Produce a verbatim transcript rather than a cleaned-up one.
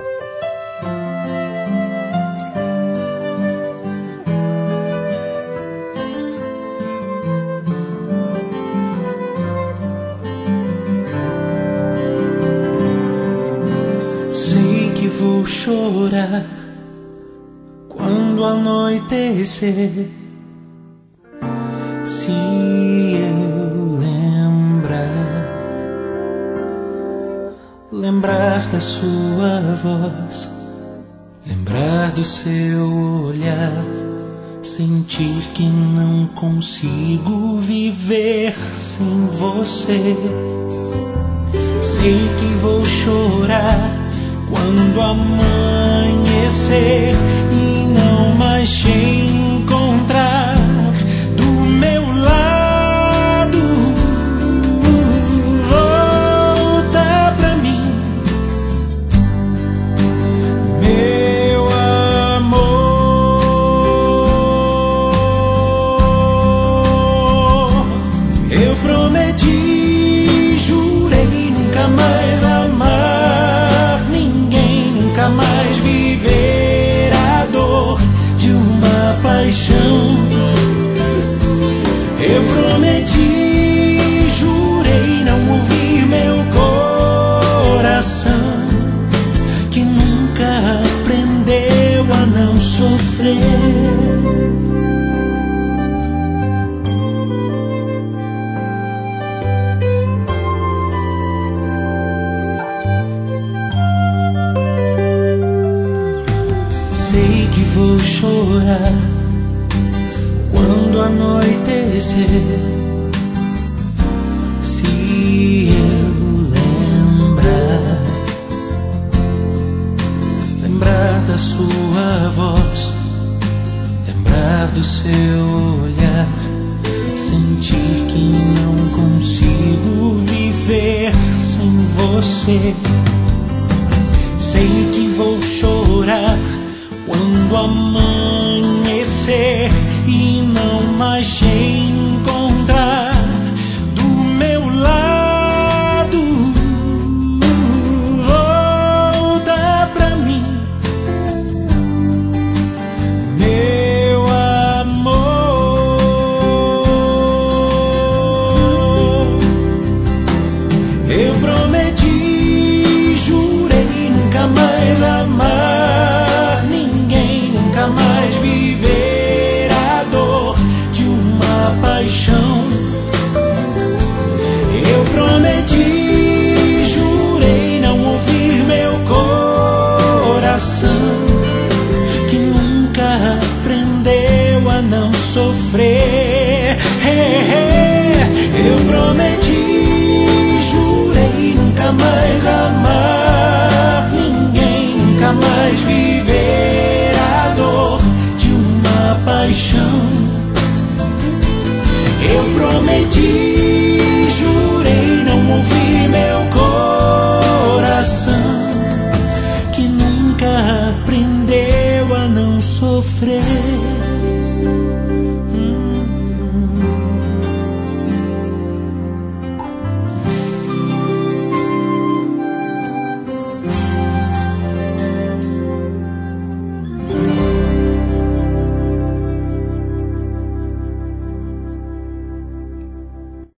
Sei que vou chorar quando anoitecer, se eu lembrar, lembrar da sua voz, lembrar do seu olhar, sentir que não consigo viver sem você. Sei que vou chorar quando amanhecer e não mais te encontrar do meu lado. Volta pra mim, meu amor. Eu prometi, jurei nunca mais amar ninguém, nunca mais viver a dor de uma paixão. Eu prometi, jurei não ouvir meu coração, que nunca aprendeu a não sofrer. Sei que vou chorar quando anoitecer, se eu lembrar, lembrar da sua voz, lembrar do seu olhar, sentir que não consigo viver sem você. Sei que vou chorar quando amanhecer e não mais te encontrar do meu lado. Volta pra mim, meu amor. Eu prometi, jurei nunca mais amar ninguém, nunca mais viver a dor de uma paixão. Eu prometi, jurei não ouvir meu coração, que nunca aprendeu a não sofrer. Eu prometi, jurei nunca mais amar ninguém, nunca mais viver a dor de uma paixão. Eu prometi, jurei